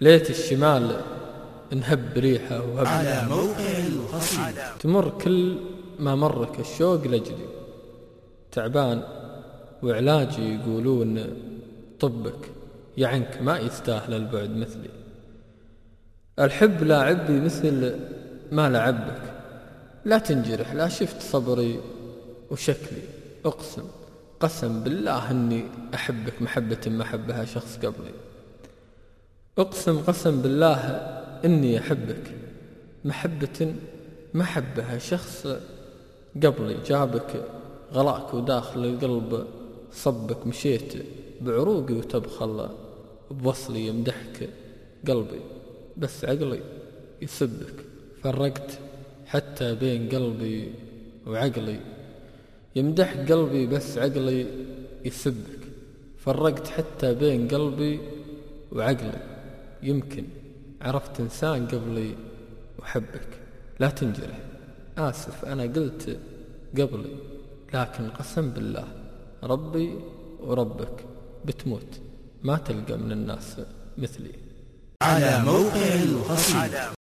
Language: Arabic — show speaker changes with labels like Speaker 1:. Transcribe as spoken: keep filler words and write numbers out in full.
Speaker 1: ليت الشمال نهب ريحه وهب
Speaker 2: على موقع القصيد.
Speaker 1: تمر كل ما مرك الشوق لجلي، تعبان وعلاجي يقولون طبك، يعنك ما يستاهل البعد مثلي. الحب لاعبي مثل ما لعبك، لا تنجرح لا شفت صبري وشكلي. أقسم قسم بالله أني أحبك محبة ما حبها شخص قبلي. أقسم قسم بالله إني أحبك محبة ما حبها شخص قبلي. جابك غلاك وداخل القلب صبك، مشيت بعروقي وتبخل بوصلي. يمدحك قلبي بس عقلي يسبك، فرقت حتى بين قلبي وعقلي. يمدح قلبي بس عقلي يسبك، فرقت حتى بين قلبي وعقلي. يمكن عرفت إنسان قبلي وحبك، لا تنجرح. آسف أنا قلت قبلي، لكن قسم بالله ربي وربك بتموت ما تلقى من الناس مثلي.
Speaker 2: على موقع القصيد.